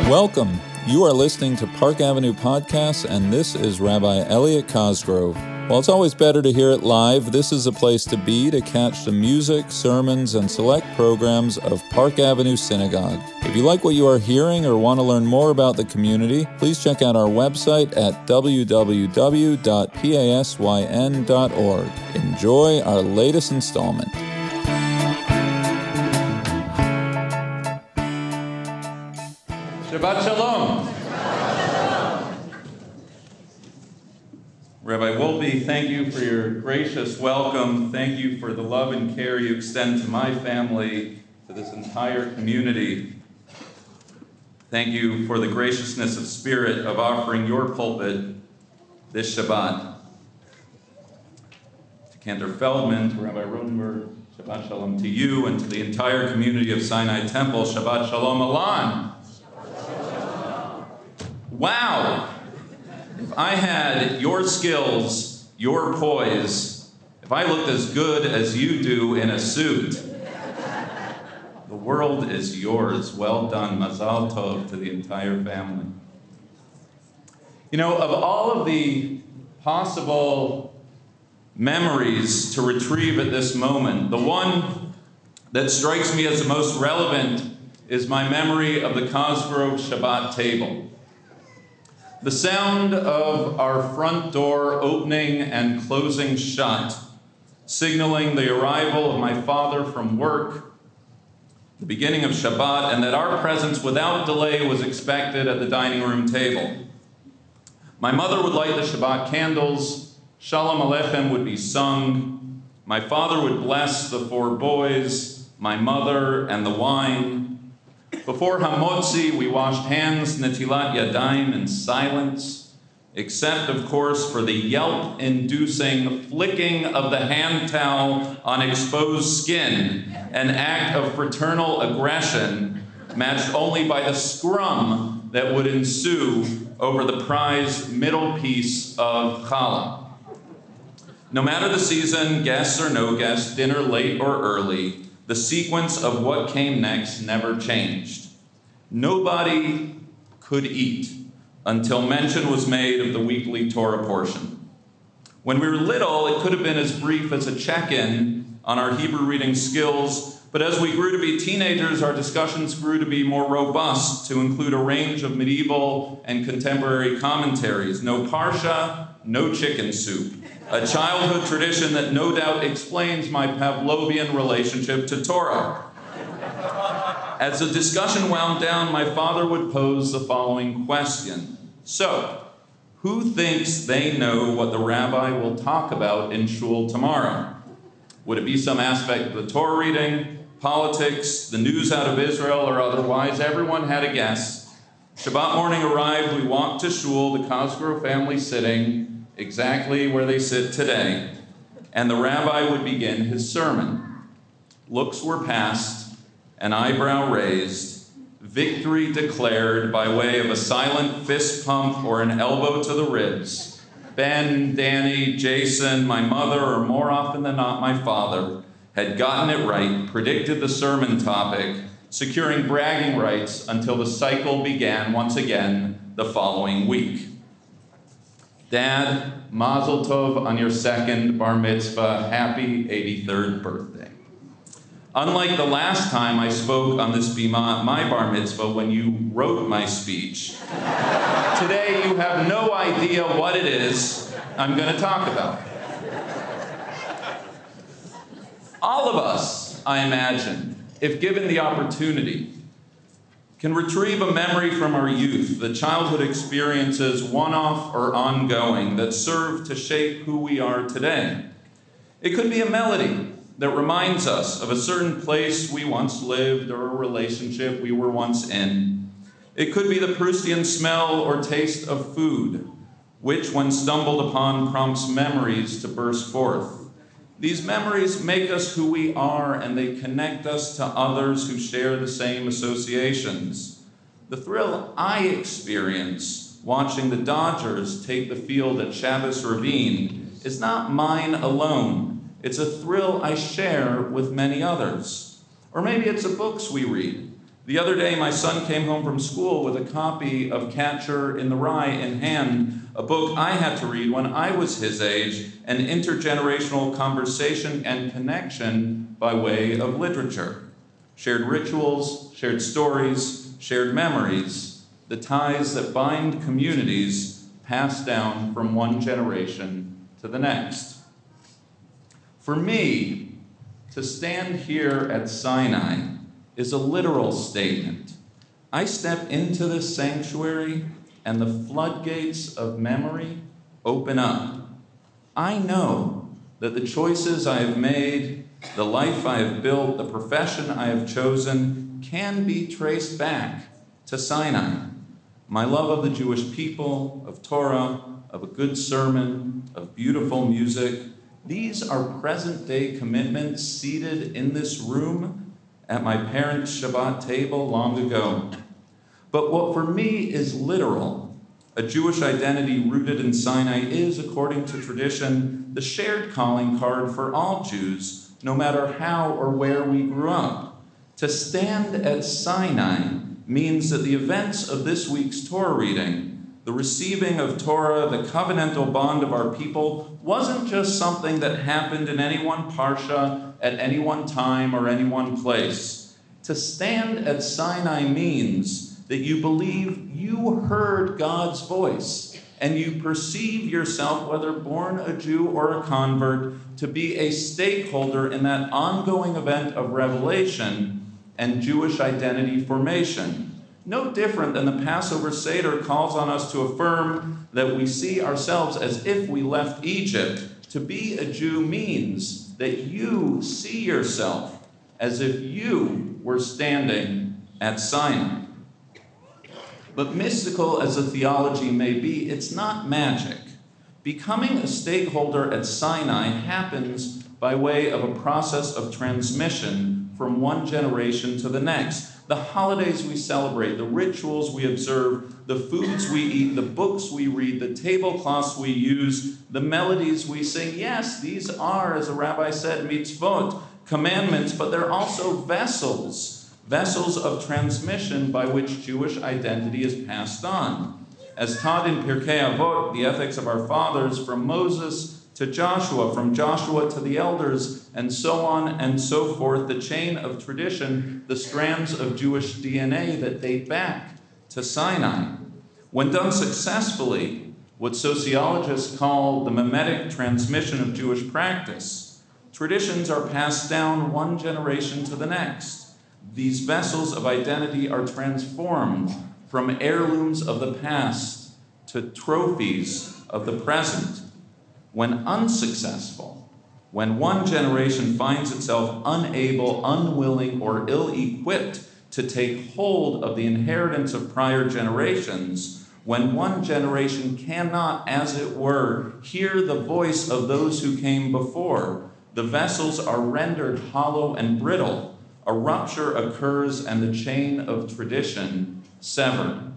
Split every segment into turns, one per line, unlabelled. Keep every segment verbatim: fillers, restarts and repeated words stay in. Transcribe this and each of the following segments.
Welcome. You are listening to Park Avenue Podcasts, and this is Rabbi Elliot Cosgrove. While it's always better to hear it live, this is a place to be to catch the music, sermons, and select programs of Park Avenue Synagogue. If you like what you are hearing or want to learn more about the community, please check out our website at w w w dot pasyn dot org. Enjoy our latest installment.
Shabbat Shalom. Rabbi Wolpe, thank you for your gracious welcome. Thank you for the love and care you extend to my family, to this entire community. Thank you for the graciousness of spirit of offering your pulpit this Shabbat. To Cantor Feldman, to Rabbi Rodenberg, Shabbat Shalom to you, and to the entire community of Sinai Temple, Shabbat Shalom Alan. Wow! If I had your skills, your poise, if I looked as good as you do in a suit, the world is yours. Well done. Mazal tov to the entire family. You know, of all of the possible memories to retrieve at this moment, the one that strikes me as the most relevant is my memory of the Cosgrove Shabbat table. The sound of our front door opening and closing shut, signaling the arrival of my father from work, the beginning of Shabbat, and that our presence without delay was expected at the dining room table. My mother would light the Shabbat candles, Shalom Aleichem would be sung, my father would bless the four boys, my mother, and the wine. Before Hamotzi, we washed hands, Netilat Yadayim, in silence, except, of course, for the yelp-inducing flicking of the hand towel on exposed skin, an act of fraternal aggression matched only by the scrum that would ensue over the prized middle piece of challah. No matter the season, guests or no guests, dinner late or early, the sequence of what came next never changed. Nobody could eat until mention was made of the weekly Torah portion. When we were little, it could have been as brief as a check-in on our Hebrew reading skills, but as we grew to be teenagers, our discussions grew to be more robust, to include a range of medieval and contemporary commentaries. No parsha, no chicken soup. A childhood tradition that no doubt explains my Pavlovian relationship to Torah. As the discussion wound down, my father would pose the following question. So, who thinks they know what the rabbi will talk about in shul tomorrow? Would it be some aspect of the Torah reading, politics, the news out of Israel, or otherwise? Everyone had a guess. Shabbat morning arrived, we walked to shul, the Cosgrove family sitting exactly where they sit today, and the rabbi would begin his sermon. Looks were passed, an eyebrow raised, victory declared by way of a silent fist pump or an elbow to the ribs. Ben, Danny, Jason, my mother, or more often than not my father, had gotten it right, predicted the sermon topic, securing bragging rights until the cycle began once again the following week. Dad, Mazel Tov on your second bar mitzvah. Happy eighty-third birthday. Unlike the last time I spoke on this bima, my bar mitzvah, when you wrote my speech, today you have no idea what it is I'm going to talk about. All of us, I imagine, if given the opportunity, can retrieve a memory from our youth, the childhood experiences, one-off or ongoing, that serve to shape who we are today. It could be a melody that reminds us of a certain place we once lived or a relationship we were once in. It could be the Proustian smell or taste of food, which, when stumbled upon, prompts memories to burst forth. These memories make us who we are, and they connect us to others who share the same associations. The thrill I experience watching the Dodgers take the field at Shabbos Ravine is not mine alone. It's a thrill I share with many others. Or maybe it's the books we read, The other day, my son came home from school with a copy of Catcher in the Rye in hand, a book I had to read when I was his age, an intergenerational conversation and connection by way of literature. Shared rituals, shared stories, shared memories, the ties that bind communities passed down from one generation to the next. For me, to stand here at Sinai is a literal statement. I step into this sanctuary and the floodgates of memory open up. I know that the choices I have made, the life I have built, the profession I have chosen can be traced back to Sinai. My love of the Jewish people, of Torah, of a good sermon, of beautiful music, these are present-day commitments seated in this room at my parents' Shabbat table long ago. But what for me is literal, a Jewish identity rooted in Sinai, is, according to tradition, the shared calling card for all Jews, no matter how or where we grew up. To stand at Sinai means that the events of this week's Torah reading, the receiving of Torah, the covenantal bond of our people, wasn't just something that happened in any one parsha, at any one time, or any one place. To stand at Sinai means that you believe you heard God's voice, and you perceive yourself, whether born a Jew or a convert, to be a stakeholder in that ongoing event of revelation and Jewish identity formation. No different than the Passover Seder calls on us to affirm that we see ourselves as if we left Egypt. To be a Jew means that you see yourself as if you were standing at Sinai. But mystical as the theology may be, it's not magic. Becoming a stakeholder at Sinai happens by way of a process of transmission from one generation to the next. The holidays we celebrate, the rituals we observe, the foods we eat, the books we read, the tablecloths we use, the melodies we sing. Yes, these are, as a rabbi said, mitzvot, commandments, but they're also vessels, vessels of transmission by which Jewish identity is passed on. As taught in Pirkei Avot, the ethics of our fathers, from Moses to Joshua, from Joshua to the elders, and so on and so forth, the chain of tradition, the strands of Jewish D N A that date back to Sinai. When done successfully, what sociologists call the mimetic transmission of Jewish practice, traditions are passed down one generation to the next. These vessels of identity are transformed from heirlooms of the past to trophies of the present. When unsuccessful, when one generation finds itself unable, unwilling, or ill-equipped to take hold of the inheritance of prior generations, when one generation cannot, as it were, hear the voice of those who came before, the vessels are rendered hollow and brittle. A rupture occurs and the chain of tradition severed.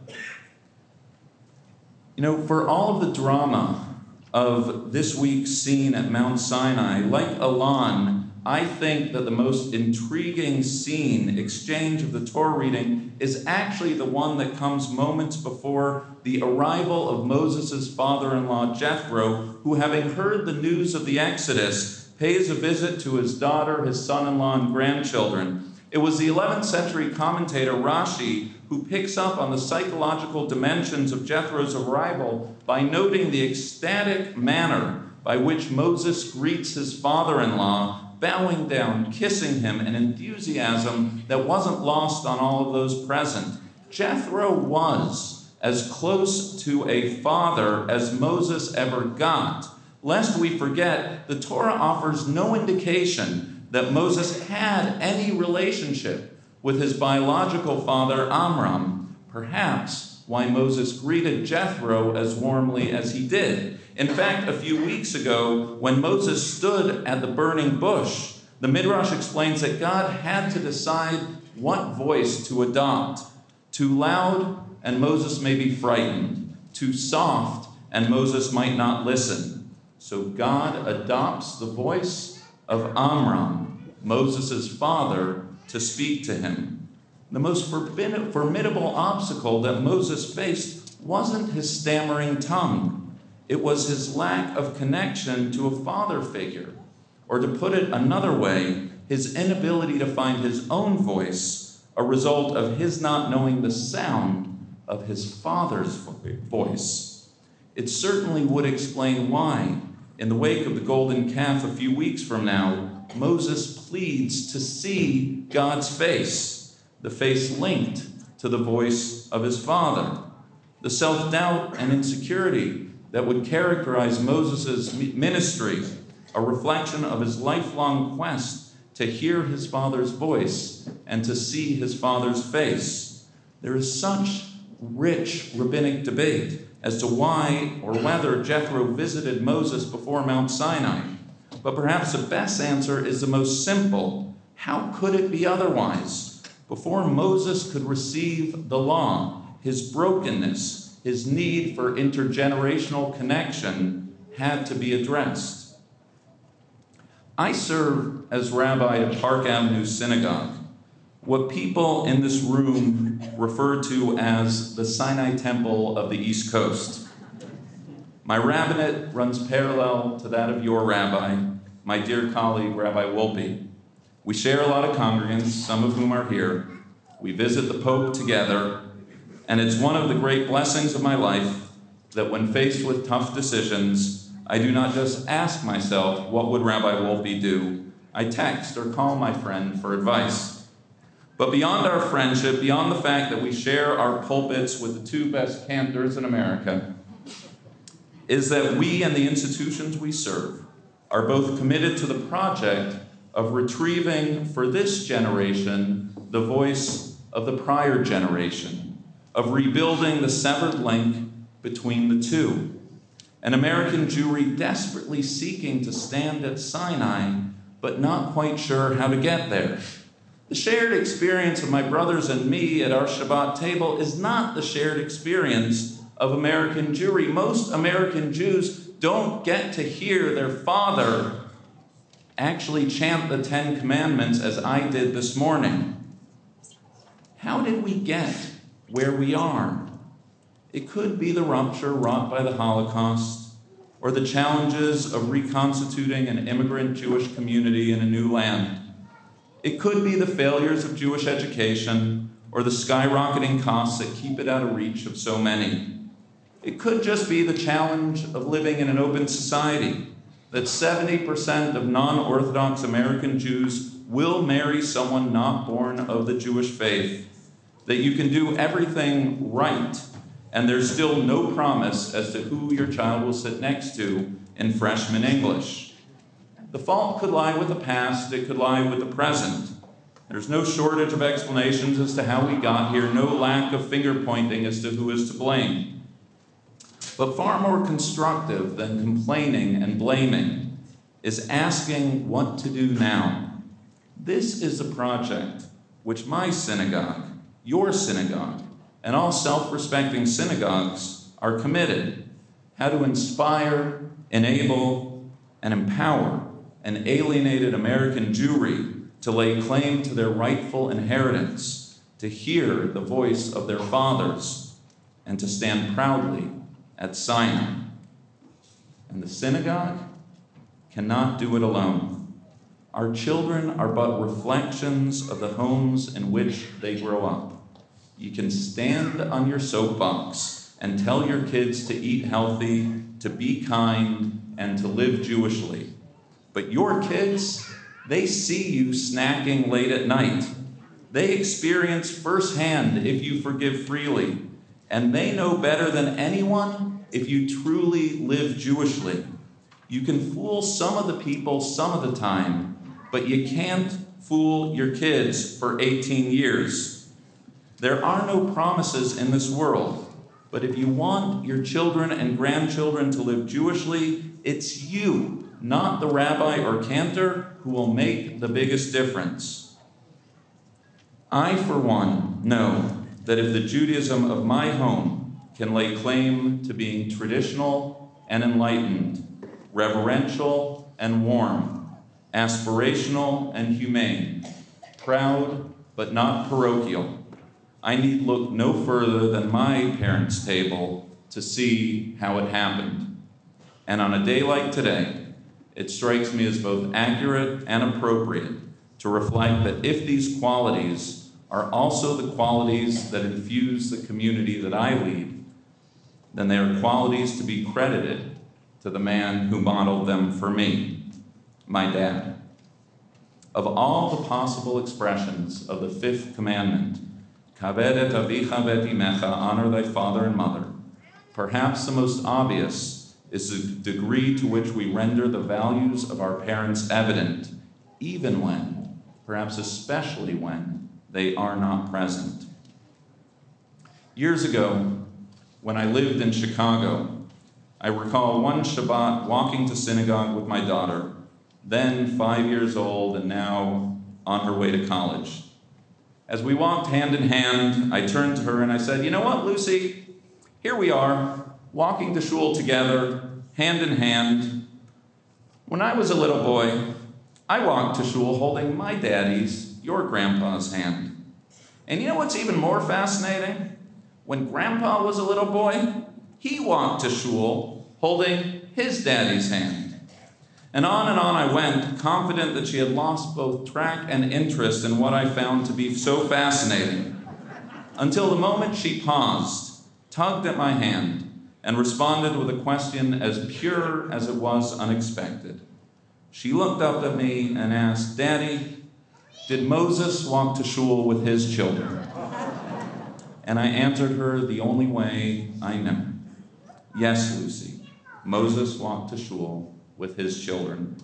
You know, for all of the drama of this week's scene at Mount Sinai, like Elan, I think that the most intriguing scene, exchange of the Torah reading, is actually the one that comes moments before the arrival of Moses' father-in-law Jethro, who, having heard the news of the Exodus, pays a visit to his daughter, his son-in-law, and grandchildren. It was the eleventh century commentator Rashi who picks up on the psychological dimensions of Jethro's arrival by noting the ecstatic manner by which Moses greets his father-in-law, bowing down, kissing him, an enthusiasm that wasn't lost on all of those present. Jethro was as close to a father as Moses ever got. Lest we forget, the Torah offers no indication that Moses had any relationship with his biological father Amram, perhaps why Moses greeted Jethro as warmly as he did. In fact, a few weeks ago, when Moses stood at the burning bush, the Midrash explains that God had to decide what voice to adopt. Too loud, and Moses may be frightened. Too soft, and Moses might not listen. So God adopts the voice of Amram, Moses' father, to speak to him. The most forbid- formidable obstacle that Moses faced wasn't his stammering tongue. It was his lack of connection to a father figure. Or to put it another way, his inability to find his own voice, a result of his not knowing the sound of his father's voice. It certainly would explain why, in the wake of the golden calf a few weeks from now, Moses pleads to see God's face, the face linked to the voice of his father. The self-doubt and insecurity that would characterize Moses' ministry, a reflection of his lifelong quest to hear his father's voice and to see his father's face. There is such rich rabbinic debate as to why or whether Jethro visited Moses before Mount Sinai. But perhaps the best answer is the most simple. How could it be otherwise? Before Moses could receive the law, his brokenness, his need for intergenerational connection had to be addressed. I serve as rabbi at Park Avenue Synagogue, what people in this room refer to as the Sinai Temple of the East Coast. My rabbinate runs parallel to that of your rabbi, my dear colleague, Rabbi Wolpe. We share a lot of congregants, some of whom are here. We visit the Pope together, and it's one of the great blessings of my life that when faced with tough decisions, I do not just ask myself, what would Rabbi Wolpe do? I text or call my friend for advice. But beyond our friendship, beyond the fact that we share our pulpits with the two best cantors in America, is that we and the institutions we serve are both committed to the project of retrieving for this generation the voice of the prior generation, of rebuilding the severed link between the two. An American Jewry desperately seeking to stand at Sinai, but not quite sure how to get there. The shared experience of my brothers and me at our Shabbat table is not the shared experience of American Jewry. Most American Jews don't get to hear their father actually chant the Ten Commandments as I did this morning. How did we get where we are? It could be the rupture wrought by the Holocaust, or the challenges of reconstituting an immigrant Jewish community in a new land. It could be the failures of Jewish education, or the skyrocketing costs that keep it out of reach of so many. It could just be the challenge of living in an open society, that seventy percent of non-Orthodox American Jews will marry someone not born of the Jewish faith, that you can do everything right, and there's still no promise as to who your child will sit next to in freshman English. The fault could lie with the past, it could lie with the present. There's no shortage of explanations as to how we got here, no lack of finger-pointing as to who is to blame. But far more constructive than complaining and blaming is asking what to do now. This is a project which my synagogue, your synagogue, and all self-respecting synagogues are committed. How to inspire, enable, and empower an alienated American Jewry to lay claim to their rightful inheritance, to hear the voice of their fathers, and to stand proudly at Sinai. And the synagogue cannot do it alone. Our children are but reflections of the homes in which they grow up. You can stand on your soapbox and tell your kids to eat healthy, to be kind, and to live Jewishly. But your kids, they see you snacking late at night. They experience firsthand if you forgive freely. And they know better than anyone if you truly live Jewishly. You can fool some of the people some of the time, but you can't fool your kids for eighteen years. There are no promises in this world, but if you want your children and grandchildren to live Jewishly, it's you, not the rabbi or cantor, who will make the biggest difference. I, for one, know that if the Judaism of my home can lay claim to being traditional and enlightened, reverential and warm, aspirational and humane, proud but not parochial, I need look no further than my parents' table to see how it happened. And on a day like today, it strikes me as both accurate and appropriate to reflect that if these qualities are also the qualities that infuse the community that I lead, then they are qualities to be credited to the man who modeled them for me, my dad. Of all the possible expressions of the fifth commandment, Kaved et avicha v'et imecha, honor thy father and mother, perhaps the most obvious is the degree to which we render the values of our parents evident, even when, perhaps especially when, they are not present. Years ago, when I lived in Chicago, I recall one Shabbat walking to synagogue with my daughter, then five years old and now on her way to college. As we walked hand in hand, I turned to her and I said, "You know what, Lucy? Here we are, walking to shul together, hand in hand. When I was a little boy, I walked to shul holding my daddy's, your grandpa's hand. And you know what's even more fascinating? When Grandpa was a little boy, he walked to shul holding his daddy's hand." And on and on I went, confident that she had lost both track and interest in what I found to be so fascinating, until the moment she paused, tugged at my hand, and responded with a question as pure as it was unexpected. She looked up at me and asked, "Daddy, did Moses walk to shul with his children?" And I answered her the only way I know. "Yes, Lucy, Moses walked to shul with his children."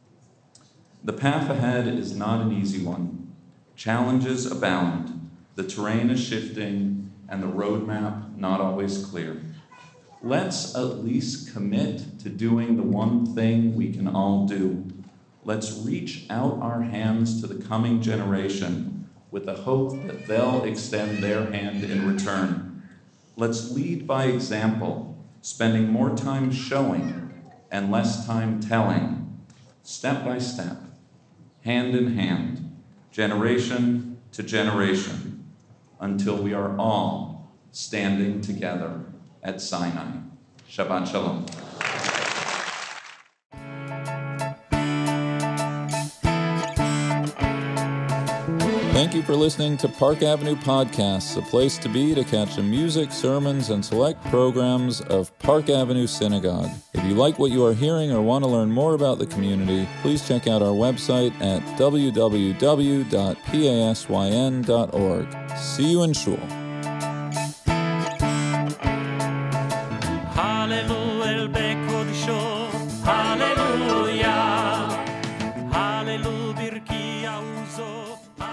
The path ahead is not an easy one. Challenges abound. The terrain is shifting and the roadmap not always clear. Let's at least commit to doing the one thing we can all do. Let's reach out our hands to the coming generation with the hope that they'll extend their hand in return. Let's lead by example, spending more time showing and less time telling, step by step, hand in hand, generation to generation, until we are all standing together at Sinai. Shabbat Shalom.
Thank you for listening to Park Avenue Podcasts, a place to be to catch the music, sermons, and select programs of Park Avenue Synagogue. If you like what you are hearing or want to learn more about the community, please check out our website at w w w dot pasyn dot org. See you in shul.
Hallelujah, Hallelujah, Hallelujah,